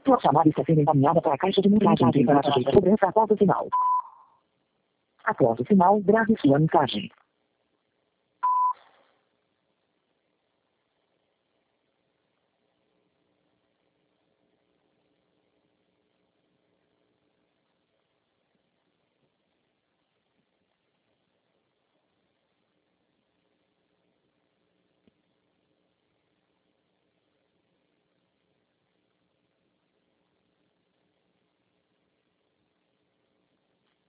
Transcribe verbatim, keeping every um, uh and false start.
Sua chamada está sendo encaminhada para a caixa de mensagem que será sujeita a cobrança após o sinal. Após o sinal, grave sua mensagem.